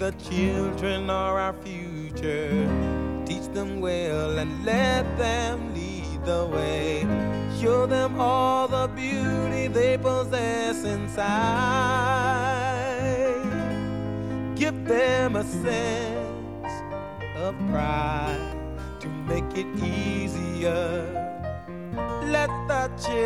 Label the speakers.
Speaker 1: the children are our future. Teach them well and let them lead the way. Show them all the beauty they possess inside. Give them a sense of pride to make it easier. Let the children